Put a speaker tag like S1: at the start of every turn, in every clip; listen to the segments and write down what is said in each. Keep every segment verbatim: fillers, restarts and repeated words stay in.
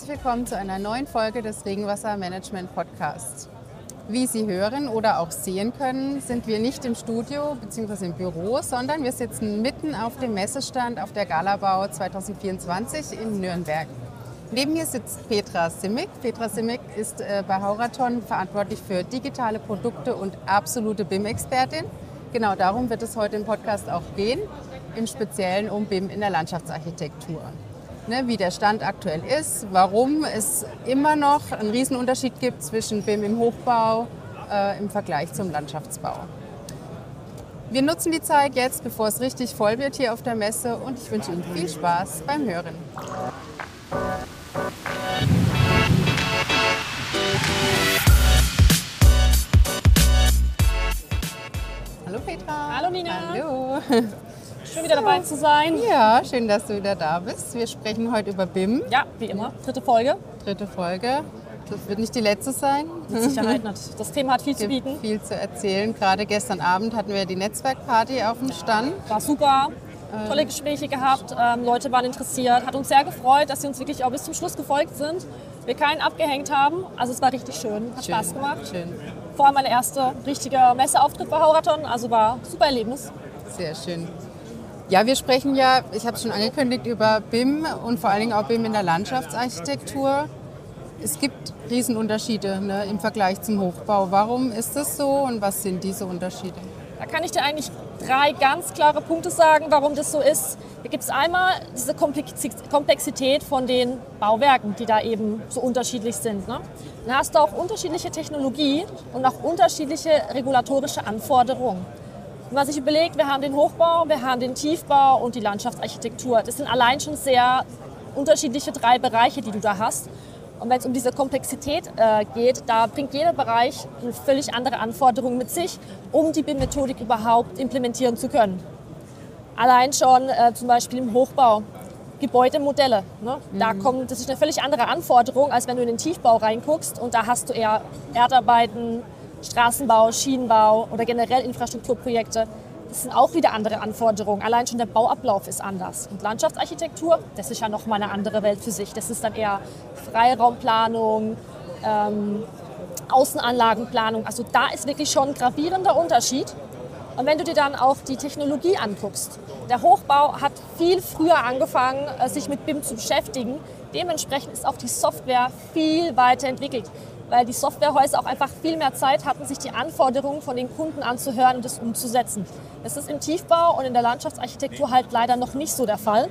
S1: herzlich willkommen zu einer neuen Folge des Regenwassermanagement Podcasts. Wie Sie hören oder auch sehen können, sind wir nicht im Studio bzw. im Büro, sondern wir sitzen mitten auf dem Messestand auf der Galabau zwanzig vierundzwanzig in Nürnberg. Neben mir sitzt Petra Simic. Petra Simic ist äh, bei Hauraton verantwortlich für digitale Produkte und absolute B I M-Expertin. Genau darum wird es heute im Podcast auch gehen, im Speziellen um B I M in der Landschaftsarchitektur. Ne, wie der Stand aktuell ist, warum es immer noch einen Riesenunterschied gibt zwischen B I M im Hochbau äh, im Vergleich zum Landschaftsbau. Wir nutzen die Zeit jetzt, bevor es richtig voll wird hier auf der Messe, und ich wünsche Ihnen viel Spaß beim Hören. Hallo Petra.
S2: Hallo Nina.
S1: Hallo.
S2: Schön wieder dabei zu sein.
S1: Ja, schön, dass du wieder da bist. Wir sprechen heute über B I M.
S2: Ja, wie immer. Dritte Folge.
S1: Dritte Folge. Das wird nicht die letzte sein.
S2: Mit Sicherheit nicht. Das Thema hat viel zu bieten.
S1: Viel zu erzählen. Gerade gestern Abend hatten wir die Netzwerkparty auf dem Stand.
S2: War super. Tolle Gespräche gehabt. Ähm, Leute waren interessiert. Hat uns sehr gefreut, dass sie uns wirklich auch bis zum Schluss gefolgt sind. Wir keinen abgehängt haben. Also es war richtig schön. Hat
S1: Schön,
S2: Spaß gemacht.
S1: Schön.
S2: Vor allem mein erster richtiger Messeauftritt bei Hauraton. Also war ein super Erlebnis.
S1: Sehr schön. Ja, wir sprechen ja, ich habe es schon angekündigt, über B I M und vor allen Dingen auch B I M in der Landschaftsarchitektur. Es gibt Riesenunterschiede, ne, im Vergleich zum Hochbau. Warum ist das so und was sind diese Unterschiede?
S2: Da kann ich dir eigentlich drei ganz klare Punkte sagen, warum das so ist. Hier gibt es einmal diese Komplexität von den Bauwerken, die da eben so unterschiedlich sind. Ne? Dann hast du auch unterschiedliche Technologie und auch unterschiedliche regulatorische Anforderungen. Wenn man sich überlegt, wir haben den Hochbau, wir haben den Tiefbau und die Landschaftsarchitektur. Das sind allein schon sehr unterschiedliche drei Bereiche, die du da hast. Und wenn es um diese Komplexität äh, geht, da bringt jeder Bereich eine völlig andere Anforderungen mit sich, um die B I M-Methodik überhaupt implementieren zu können. Allein schon äh, zum Beispiel im Hochbau, Gebäudemodelle. Ne? Mhm. Da kommt, das ist eine völlig andere Anforderung, als wenn du in den Tiefbau reinguckst. Und da hast du eher Erdarbeiten, Straßenbau, Schienenbau oder generell Infrastrukturprojekte. Das sind auch wieder andere Anforderungen. Allein schon der Bauablauf ist anders. Und Landschaftsarchitektur, das ist ja nochmal eine andere Welt für sich. Das ist dann eher Freiraumplanung, ähm, Außenanlagenplanung. Also da ist wirklich schon ein gravierender Unterschied. Und wenn du dir dann auch die Technologie anguckst, der Hochbau hat viel früher angefangen, sich mit B I M zu beschäftigen. Dementsprechend ist auch die Software viel weiter entwickelt, weil die Softwarehäuser auch einfach viel mehr Zeit hatten, sich die Anforderungen von den Kunden anzuhören und das umzusetzen. Das ist im Tiefbau und in der Landschaftsarchitektur halt leider noch nicht so der Fall.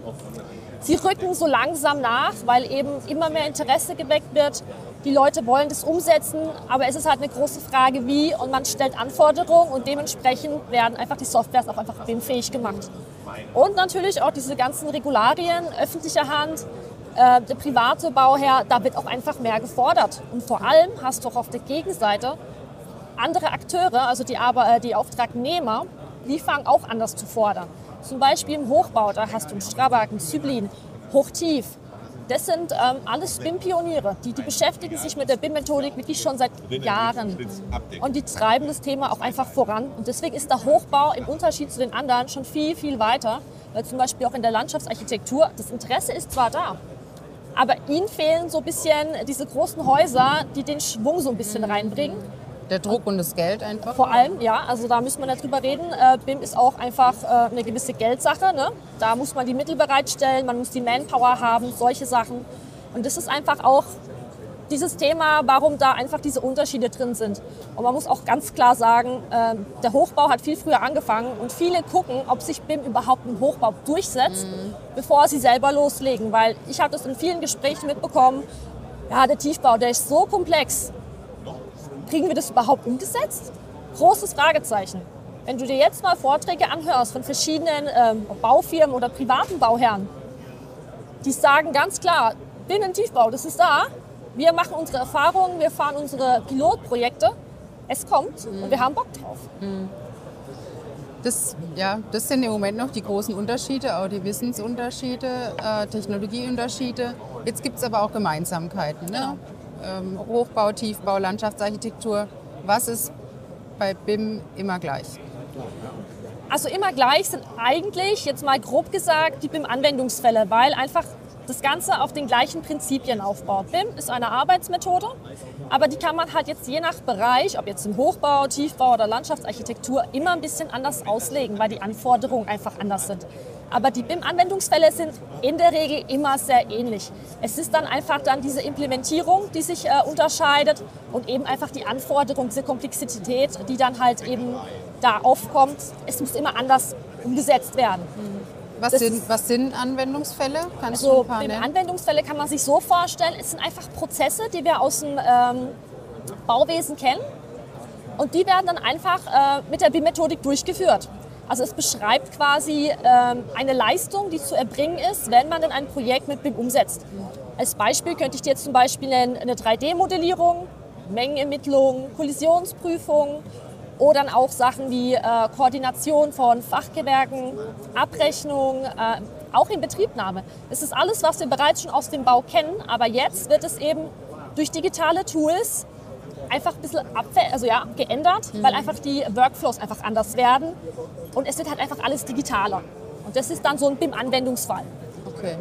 S2: Sie rücken so langsam nach, weil eben immer mehr Interesse geweckt wird. Die Leute wollen das umsetzen, aber es ist halt eine große Frage, wie, und man stellt Anforderungen und dementsprechend werden einfach die Softwares auch einfach B I M-fähig gemacht. Und natürlich auch diese ganzen Regularien öffentlicher Hand, äh, der private Bauherr, da wird auch einfach mehr gefordert. Und vor allem hast du auch auf der Gegenseite andere Akteure, also die, aber, äh, die Auftragnehmer, die fangen auch anders zu fordern. Zum Beispiel im Hochbau, da hast du einen Strabag, einen Zyblin, Hochtief. Das sind ähm, alles B I M-Pioniere, die, die beschäftigen sich mit der B I M-Methodik wirklich schon seit Jahren. Und die treiben das Thema auch einfach voran. Und deswegen ist der Hochbau im Unterschied zu den anderen schon viel, viel weiter. Weil zum Beispiel auch in der Landschaftsarchitektur, das Interesse ist zwar da, aber ihnen fehlen so ein bisschen diese großen Häuser, die den Schwung so ein bisschen reinbringen.
S1: Der Druck und das Geld einfach?
S2: Vor allem, ja. Also da müssen wir nicht drüber reden. Äh, B I M ist auch einfach äh, eine gewisse Geldsache. Ne? Da muss man die Mittel bereitstellen, man muss die Manpower haben, solche Sachen. Und das ist einfach auch dieses Thema, warum da einfach diese Unterschiede drin sind. Und man muss auch ganz klar sagen, äh, der Hochbau hat viel früher angefangen und viele gucken, ob sich B I M überhaupt im Hochbau durchsetzt, mhm. bevor sie selber loslegen. Weil ich habe das in vielen Gesprächen mitbekommen, ja, der Tiefbau, der ist so komplex. Kriegen wir das überhaupt umgesetzt? Großes Fragezeichen. Wenn du dir jetzt mal Vorträge anhörst von verschiedenen ähm, Baufirmen oder privaten Bauherren, die sagen ganz klar, B I M im Tiefbau, das ist da. Wir machen unsere Erfahrungen, wir fahren unsere Pilotprojekte. Es kommt mhm. und wir haben Bock drauf.
S1: Mhm. Das, ja, das sind im Moment noch die großen Unterschiede, auch die Wissensunterschiede, äh, Technologieunterschiede. Jetzt gibt es aber auch Gemeinsamkeiten. Ne?
S2: Genau.
S1: Ähm, Hochbau, Tiefbau, Landschaftsarchitektur. Was ist bei B I M immer gleich?
S2: Also immer gleich sind eigentlich, jetzt mal grob gesagt, die B I M-Anwendungsfälle, weil einfach das Ganze auf den gleichen Prinzipien aufbaut. B I M ist eine Arbeitsmethode, aber die kann man halt jetzt je nach Bereich, ob jetzt im Hochbau, Tiefbau oder Landschaftsarchitektur, immer ein bisschen anders auslegen, weil die Anforderungen einfach anders sind. Aber die B I M-Anwendungsfälle sind in der Regel immer sehr ähnlich. Es ist dann einfach dann diese Implementierung, die sich äh, unterscheidet und eben einfach die Anforderung, diese Komplexität, die dann halt eben da aufkommt. Es muss immer anders umgesetzt werden.
S1: Was sind, was sind Anwendungsfälle? Kannst
S2: Also
S1: du ein paar
S2: B I
S1: nennen?
S2: M-Anwendungsfälle kann man sich so vorstellen, es sind einfach Prozesse, die wir aus dem ähm, Bauwesen kennen und die werden dann einfach äh, mit der B I M-Methodik durchgeführt. Also es beschreibt quasi ähm, eine Leistung, die zu erbringen ist, wenn man dann ein Projekt mit B I M umsetzt. Als Beispiel könnte ich dir jetzt zum Beispiel nennen, eine drei D-Modellierung, Mengenermittlung, Kollisionsprüfung oder dann auch Sachen wie äh, Koordination von Fachgewerken, Abrechnung, äh, auch in Betriebnahme. Das ist alles, was wir bereits schon aus dem Bau kennen, aber jetzt wird es eben durch digitale Tools einfach ein bisschen also ja, geändert, mhm. weil einfach die Workflows einfach anders werden und es wird halt einfach alles digitaler. Und das ist dann so ein B I M-Anwendungsfall.
S1: Okay.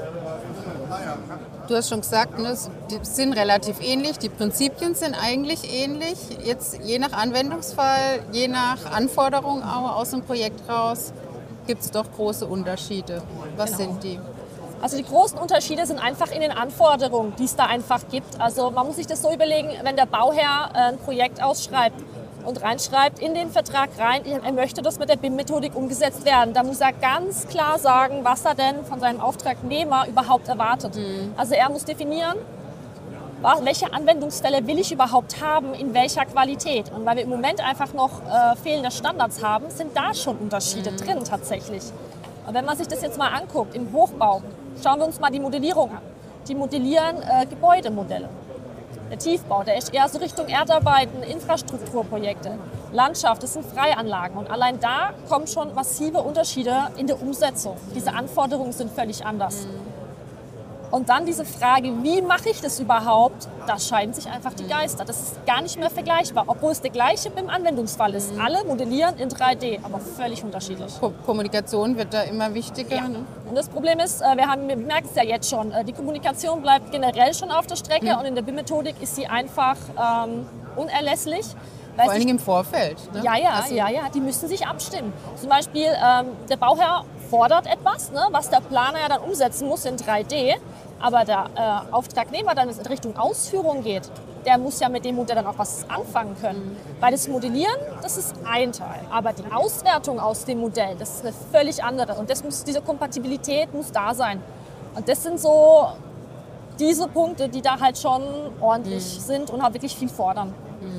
S1: Du hast schon gesagt, ne, die sind relativ ähnlich, die Prinzipien sind eigentlich ähnlich. Jetzt je nach Anwendungsfall, je nach Anforderung auch aus dem Projekt raus, gibt es doch große Unterschiede. Was
S2: Genau.
S1: sind die?
S2: Also die großen Unterschiede sind einfach in den Anforderungen, die es da einfach gibt. Also man muss sich das so überlegen, wenn der Bauherr ein Projekt ausschreibt und reinschreibt in den Vertrag rein, er möchte das mit der B I M-Methodik umgesetzt werden, dann muss er ganz klar sagen, was er denn von seinem Auftragnehmer überhaupt erwartet. Mhm. Also er muss definieren, welche Anwendungsfälle will ich überhaupt haben, in welcher Qualität. Und weil wir im Moment einfach noch äh, fehlende Standards haben, sind da schon Unterschiede mhm. drin tatsächlich. Und wenn man sich das jetzt mal anguckt, im Hochbau, schauen wir uns mal die Modellierung an. Die modellieren äh, Gebäudemodelle. Der Tiefbau, der ist eher so Richtung Erdarbeiten, Infrastrukturprojekte. Landschaft, das sind Freianlagen. Und allein da kommen schon massive Unterschiede in der Umsetzung. Diese Anforderungen sind völlig anders. Und dann diese Frage, wie mache ich das überhaupt, da scheiden sich einfach die Geister. Das ist gar nicht mehr vergleichbar, obwohl es der gleiche B I M-Anwendungsfall ist. Alle modellieren in drei D, aber völlig unterschiedlich.
S1: Ko- Kommunikation wird da immer wichtiger.
S2: Ja.
S1: Ne?
S2: Und das Problem ist, äh, wir, haben, wir merken es ja jetzt schon, äh, die Kommunikation bleibt generell schon auf der Strecke
S1: Mhm.
S2: und in der B I M-Methodik ist sie einfach ähm, unerlässlich. weil
S1: Vor allen
S2: sich-
S1: Dingen im Vorfeld. Ne?
S2: Ja, ja,
S1: Also,
S2: ja, ja, die müssen sich abstimmen. Zum Beispiel ähm, der Bauherr fordert etwas, ne, was der Planer ja dann umsetzen muss in drei D, aber der äh, Auftragnehmer dann, wenn es in Richtung Ausführung geht, der muss ja mit dem Modell dann auch was anfangen können. Weil das Modellieren, das ist ein Teil, aber die Auswertung aus dem Modell, das ist eine völlig andere. Und das muss, diese Kompatibilität muss da sein. Und das sind so diese Punkte, die da halt schon ordentlich
S1: Mhm.
S2: sind und halt wirklich viel fordern.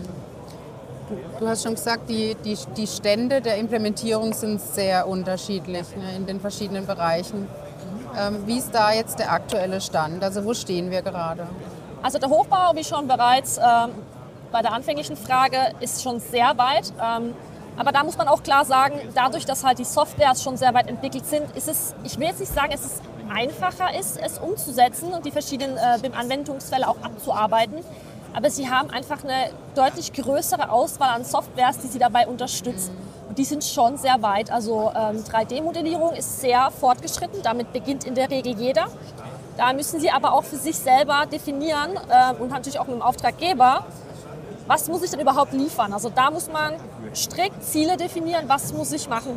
S1: Du hast schon gesagt, die, die, die Stände der Implementierung sind sehr unterschiedlich, ne, in den verschiedenen Bereichen. Ähm, wie ist da jetzt der aktuelle Stand? Also wo stehen wir gerade?
S2: Also der Hochbau, wie schon bereits ähm, bei der anfänglichen Frage, ist schon sehr weit. Ähm, aber da muss man auch klar sagen, dadurch, dass halt die Softwares schon sehr weit entwickelt sind, ist es, ich will jetzt nicht sagen, dass es einfacher ist, es umzusetzen und die verschiedenen äh, B I M-Anwendungsfälle auch abzuarbeiten. Aber sie haben einfach eine deutlich größere Auswahl an Softwares, die sie dabei unterstützen. Und die sind schon sehr weit. Also ähm, drei D-Modellierung ist sehr fortgeschritten, damit beginnt in der Regel jeder. Da müssen sie aber auch für sich selber definieren äh, und natürlich auch mit dem Auftraggeber, was muss ich denn überhaupt liefern. Also da muss man strikt Ziele definieren, was muss ich machen.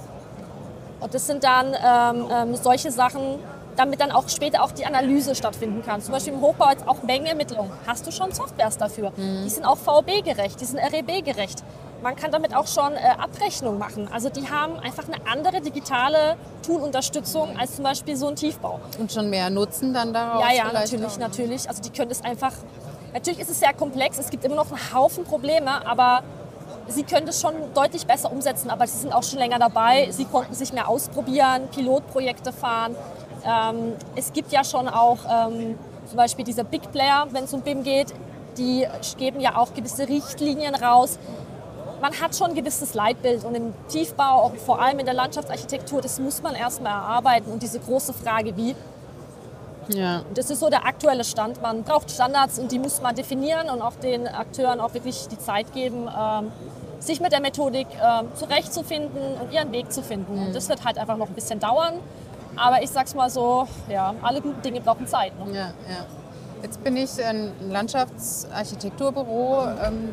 S2: Und das sind dann ähm, ähm, solche Sachen, damit dann auch später auch die Analyse stattfinden kann. Zum Beispiel im Hochbau jetzt auch Mengenermittlung. Hast du schon Softwares dafür? Mhm. Die sind auch V B gerecht, die sind R E B gerecht. Man kann damit auch schon äh, Abrechnung machen. Also die haben einfach eine andere digitale Tool-Unterstützung als zum Beispiel so ein Tiefbau.
S1: Und schon mehr Nutzen dann daraus?
S2: Ja, ja,
S1: vielleicht
S2: natürlich,
S1: auch?
S2: natürlich. Also die können das einfach... Natürlich ist es sehr komplex, es gibt immer noch einen Haufen Probleme, aber sie können das schon deutlich besser umsetzen. Aber sie sind auch schon länger dabei, sie konnten sich mehr ausprobieren, Pilotprojekte fahren. Ähm, es gibt ja schon auch ähm, zum Beispiel diese Big Player, wenn es um B I M geht, die geben ja auch gewisse Richtlinien raus. Man hat schon ein gewisses Leitbild und im Tiefbau, auch vor allem in der Landschaftsarchitektur, das muss man erstmal erarbeiten und diese große Frage, wie.
S1: Ja.
S2: Das ist so der aktuelle Stand. Man braucht Standards und die muss man definieren und auch den Akteuren auch wirklich die Zeit geben, ähm, sich mit der Methodik ähm, zurechtzufinden und ihren Weg zu finden. Und das wird halt einfach noch ein bisschen dauern. Aber ich sag's mal so, ja, alle guten Dinge brauchen Zeit. Ne?
S1: Ja, ja. Jetzt bin ich ein Landschaftsarchitekturbüro.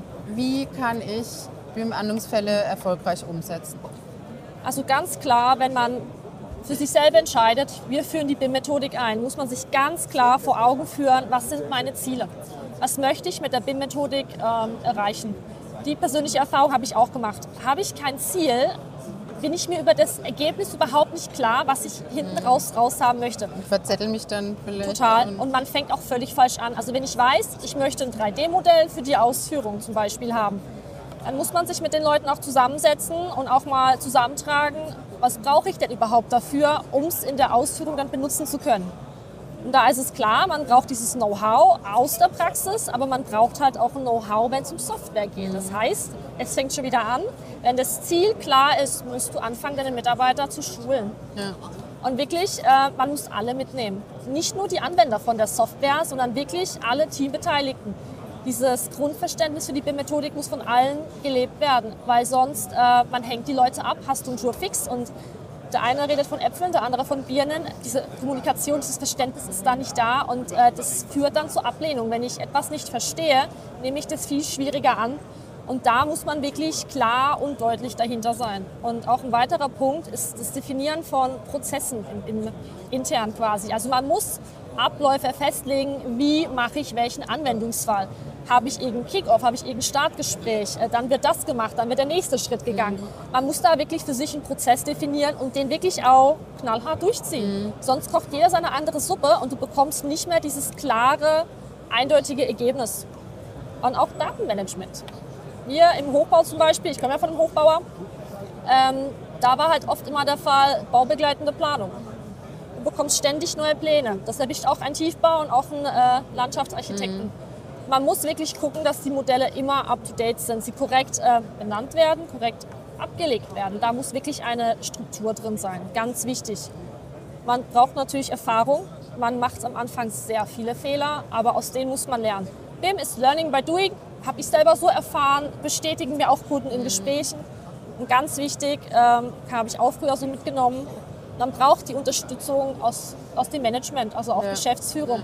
S1: Wie kann ich B I M-Anwendungsfälle erfolgreich umsetzen?
S2: Also ganz klar, wenn man für sich selber entscheidet, wir führen die B I M-Methodik ein, muss man sich ganz klar vor Augen führen, was sind meine Ziele? Was möchte ich mit der B I M-Methodik ähm, erreichen? Die persönliche Erfahrung habe ich auch gemacht. Habe ich kein Ziel, bin ich mir über das Ergebnis überhaupt nicht klar, was ich hinten raus, raus haben möchte.
S1: Ich verzettel mich dann vielleicht.
S2: Total. Und man fängt auch völlig falsch an. Also wenn ich weiß, ich möchte ein drei D Modell für die Ausführung zum Beispiel haben, dann muss man sich mit den Leuten auch zusammensetzen und auch mal zusammentragen, was brauche ich denn überhaupt dafür, um es in der Ausführung dann benutzen zu können. Und da ist es klar, man braucht dieses Know-how aus der Praxis, aber man braucht halt auch ein Know-how, wenn es um Software geht. Das heißt, es fängt schon wieder an, wenn das Ziel klar ist, musst du anfangen, deine Mitarbeiter zu schulen.
S1: Ja.
S2: Und wirklich, äh, man muss alle mitnehmen. Nicht nur die Anwender von der Software, sondern wirklich alle Teambeteiligten. Dieses Grundverständnis für die B I M-Methodik muss von allen gelebt werden, weil sonst, äh, man hängt die Leute ab, hast du einen Tour-Fix und der eine redet von Äpfeln, der andere von Birnen. Diese Kommunikation, dieses Verständnis ist da nicht da und äh, das führt dann zur Ablehnung. Wenn ich etwas nicht verstehe, nehme ich das viel schwieriger an. Und da muss man wirklich klar und deutlich dahinter sein. Und auch ein weiterer Punkt ist das Definieren von Prozessen im, im, intern quasi. Also man muss Abläufe festlegen, wie mache ich welchen Anwendungsfall. Habe ich irgendeinen Kick-Off, habe ich irgendein Startgespräch, dann wird das gemacht, dann wird der nächste Schritt gegangen. Man muss da wirklich für sich einen Prozess definieren und den wirklich auch knallhart durchziehen. Mhm. Sonst kocht jeder seine andere Suppe und du bekommst nicht mehr dieses klare, eindeutige Ergebnis. Und auch Datenmanagement. Wir im Hochbau zum Beispiel, ich komme ja von einem Hochbauer, ähm, da war halt oft immer der Fall baubegleitende Planung. Du bekommst ständig neue Pläne. Das erwischt auch einen Tiefbau und auch einen äh, Landschaftsarchitekten. Mhm. Man muss wirklich gucken, dass die Modelle immer up-to-date sind, sie korrekt äh, benannt werden, korrekt abgelegt werden. Da muss wirklich eine Struktur drin sein, ganz wichtig. Man braucht natürlich Erfahrung, man macht am Anfang sehr viele Fehler, aber aus denen muss man lernen. B I M ist Learning by Doing, habe ich selber so erfahren, bestätigen mir auch Kunden in Gesprächen. Und ganz wichtig, ähm, habe ich auch früher so mitgenommen, man braucht die Unterstützung aus, aus dem Management, also auch ja. Geschäftsführung.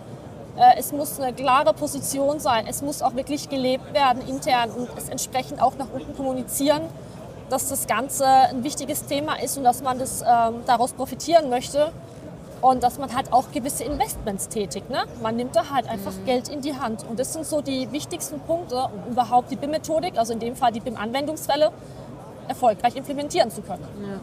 S2: Es muss eine klare Position sein, es muss auch wirklich gelebt werden intern und es entsprechend auch nach unten kommunizieren, dass das Ganze ein wichtiges Thema ist und dass man das, ähm, daraus profitieren möchte und dass man halt auch gewisse Investments tätigt. Ne? Man nimmt da halt einfach mhm. Geld in die Hand und das sind so die wichtigsten Punkte, um überhaupt die B I M-Methodik, also in dem Fall die B I M-Anwendungsfälle, erfolgreich implementieren zu können.
S1: Ja.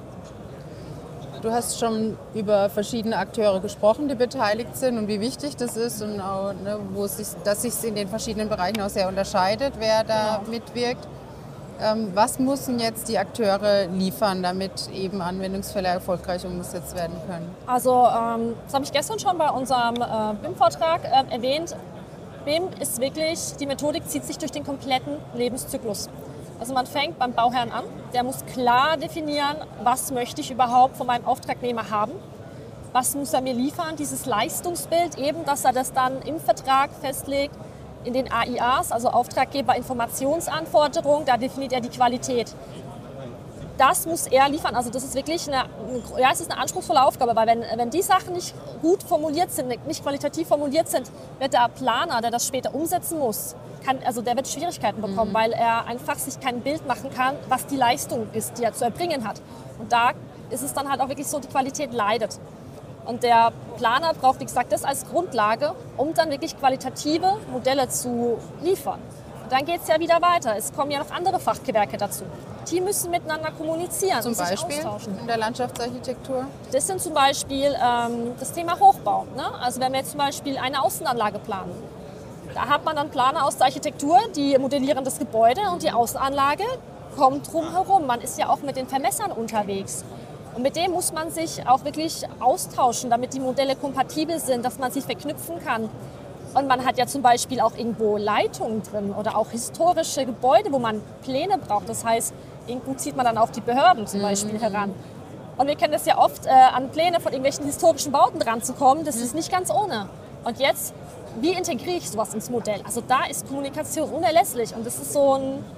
S1: Du hast schon über verschiedene Akteure gesprochen, die beteiligt sind und wie wichtig das ist und auch, ne, wo es sich, dass sich in den verschiedenen Bereichen auch sehr unterscheidet, wer da genau. mitwirkt. Ähm, was müssen jetzt die Akteure liefern, damit eben Anwendungsfälle erfolgreich umgesetzt werden können?
S2: Also ähm, das habe ich gestern schon bei unserem äh, B I M-Vortrag äh, erwähnt. B I M ist wirklich, die Methodik zieht sich durch den kompletten Lebenszyklus. Also man fängt beim Bauherrn an, der muss klar definieren, was möchte ich überhaupt von meinem Auftragnehmer haben, was muss er mir liefern, dieses Leistungsbild eben, dass er das dann im Vertrag festlegt, in den A I As, also Auftraggeber-Informationsanforderungen, da definiert er die Qualität. Das muss er liefern, also das ist wirklich eine, ja, es ist eine anspruchsvolle Aufgabe, weil wenn, wenn die Sachen nicht gut formuliert sind, nicht qualitativ formuliert sind, wird der Planer, der das später umsetzen muss, kann, also der wird Schwierigkeiten bekommen, mhm. weil er einfach sich kein Bild machen kann, was die Leistung ist, die er zu erbringen hat. Und da ist es dann halt auch wirklich so, die Qualität leidet. Und der Planer braucht, wie gesagt, das als Grundlage, um dann wirklich qualitative Modelle zu liefern. Und dann geht es ja wieder weiter. Es kommen ja noch andere Fachgewerke dazu. Die müssen miteinander kommunizieren
S1: zum
S2: und sich
S1: Beispiel
S2: austauschen.
S1: In der Landschaftsarchitektur?
S2: Das sind zum Beispiel ähm, das Thema Hochbau. Ne? Also wenn wir jetzt zum Beispiel eine Außenanlage planen, da hat man dann Planer aus der Architektur, die modellieren das Gebäude und die Außenanlage kommt drum herum. Man ist ja auch mit den Vermessern unterwegs. Und mit dem muss man sich auch wirklich austauschen, damit die Modelle kompatibel sind, dass man sie verknüpfen kann. Und man hat ja zum Beispiel auch irgendwo Leitungen drin oder auch historische Gebäude, wo man Pläne braucht. Das heißt, irgendwo zieht man dann auch die Behörden zum Beispiel mhm. heran. Und wir kennen das ja oft, äh, an Pläne von irgendwelchen historischen Bauten dran zu kommen. Das mhm. ist nicht ganz ohne. Und jetzt, wie integriere ich sowas ins Modell? Also da ist Kommunikation unerlässlich und das ist so ein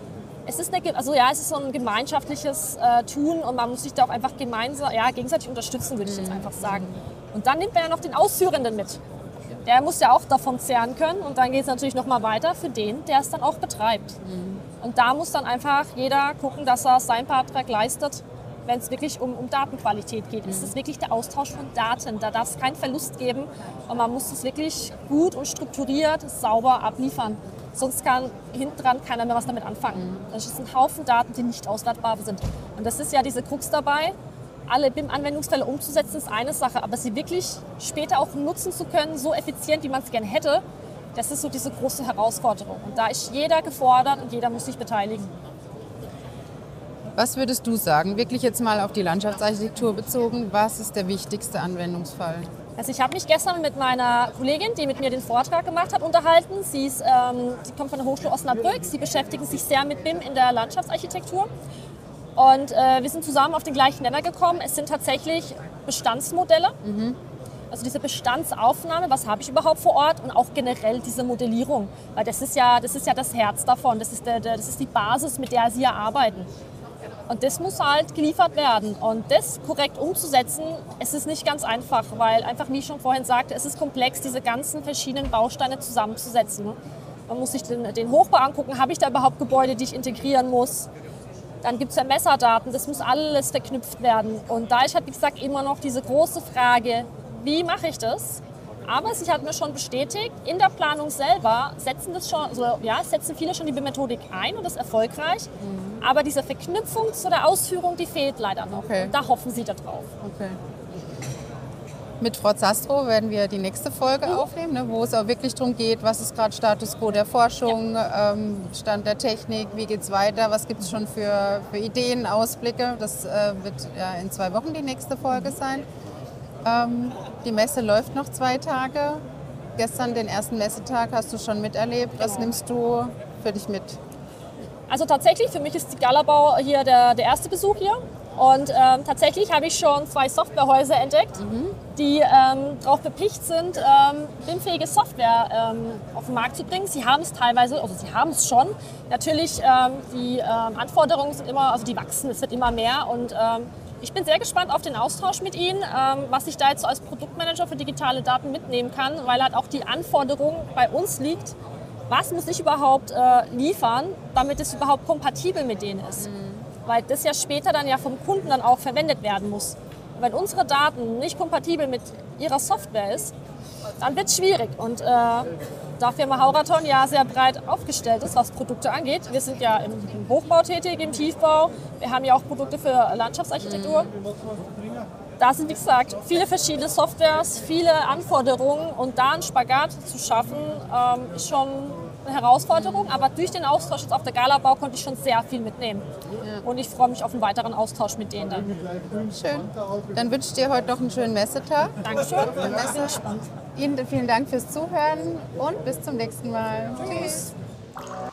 S2: Es ist, eine, also ja, es ist so ein gemeinschaftliches äh, Tun und man muss sich da auch einfach gemeinsam, ja, gegenseitig unterstützen, würde ich jetzt einfach sagen. Und dann nimmt man ja noch den Ausführenden mit. Der muss ja auch davon zehren können und dann geht es natürlich nochmal weiter für den, der es dann auch betreibt. Mhm. Und da muss dann einfach jeder gucken, dass er seinen Beitrag leistet, wenn es wirklich um, um Datenqualität geht. Mhm. Es ist wirklich der Austausch von Daten, da darf es keinen Verlust geben und man muss es wirklich gut und strukturiert, sauber abliefern. Sonst kann hinten dran keiner mehr was damit anfangen. Mhm. Das ist ein Haufen Daten, die nicht auswertbar sind. Und das ist ja diese Krux dabei. Alle B I M-Anwendungsfälle umzusetzen ist eine Sache, aber sie wirklich später auch nutzen zu können, so effizient, wie man es gerne hätte, das ist so diese große Herausforderung. Und da ist jeder gefordert und jeder muss sich beteiligen.
S1: Was würdest du sagen, wirklich jetzt mal auf die Landschaftsarchitektur bezogen, was ist der wichtigste Anwendungsfall?
S2: Also ich habe mich gestern mit meiner Kollegin, die mit mir den Vortrag gemacht hat, unterhalten. Sie, ist, ähm, sie kommt von der Hochschule Osnabrück, sie beschäftigen sich sehr mit B I M in der Landschaftsarchitektur. Und äh, wir sind zusammen auf den gleichen Nenner gekommen. Es sind tatsächlich Bestandsmodelle, mhm. also diese Bestandsaufnahme, was habe ich überhaupt vor Ort und auch generell diese Modellierung. Weil das ist ja das, ist ja das Herz davon, das ist, der, der, das ist die Basis, mit der Sie ja arbeiten. Und das muss halt geliefert werden. Und das korrekt umzusetzen, es ist nicht ganz einfach, weil einfach, wie ich schon vorhin sagte, es ist komplex, diese ganzen verschiedenen Bausteine zusammenzusetzen. Man muss sich den, den Hochbau angucken, habe ich da überhaupt Gebäude, die ich integrieren muss? Dann gibt es ja Messerdaten, das muss alles verknüpft werden. Und da ist halt, wie gesagt, immer noch diese große Frage, wie mache ich das? Aber sie hat mir schon bestätigt, in der Planung selber setzen, das schon, also, ja, setzen viele schon die B I M-Methodik ein und das ist erfolgreich. Mhm. Aber diese Verknüpfung zu der Ausführung, die fehlt leider noch. Okay. Und da hoffen sie darauf.
S1: Okay. Mit Frau Zastrow werden wir die nächste Folge mhm. aufnehmen, ne, wo es auch wirklich darum geht, was ist gerade Status quo der Forschung, ja. ähm, Stand der Technik, wie geht es weiter, was gibt es schon für, für Ideen, Ausblicke. Das äh, wird ja in zwei Wochen die nächste Folge sein. Ähm, die Messe läuft noch zwei Tage. Gestern, den ersten Messetag, hast du schon miterlebt. Was genau. nimmst du für dich mit?
S2: Also tatsächlich, für mich ist die Galabau hier der, der erste Besuch hier. Und ähm, tatsächlich habe ich schon zwei Softwarehäuser entdeckt, mhm. die ähm, darauf bepicht sind, ähm, B I M-fähige Software ähm, auf den Markt zu bringen. Sie haben es teilweise, also sie haben es schon. Natürlich, ähm, die ähm, Anforderungen sind immer, also die wachsen, es wird immer mehr. Und ähm, ich bin sehr gespannt auf den Austausch mit Ihnen, ähm, was ich da jetzt so als Produktmanager für digitale Daten mitnehmen kann, weil halt auch die Anforderung bei uns liegt, was muss ich überhaupt äh, liefern, damit es überhaupt kompatibel mit denen ist. Mhm. Weil das ja später dann ja vom Kunden dann auch verwendet werden muss. Und wenn unsere Daten nicht kompatibel mit ihrer Software ist, dann wird es schwierig. Und äh, da Firma Hauraton ja sehr breit aufgestellt ist, was Produkte angeht, wir sind ja im Hochbau tätig, im Tiefbau, wir haben ja auch Produkte für Landschaftsarchitektur. Da sind, wie gesagt, viele verschiedene Softwares, viele Anforderungen und da einen Spagat zu schaffen, ähm, ist schon eine Herausforderung. Aber durch den Austausch jetzt auf der Galabau konnte ich schon sehr viel mitnehmen. Und ich freue mich auf einen weiteren Austausch mit denen dann.
S1: Schön. Dann wünsche ich dir heute noch einen schönen Messetag.
S2: Dankeschön. Sehr spannend.
S1: Ihnen vielen Dank fürs Zuhören und bis zum nächsten Mal.
S2: Tschüss.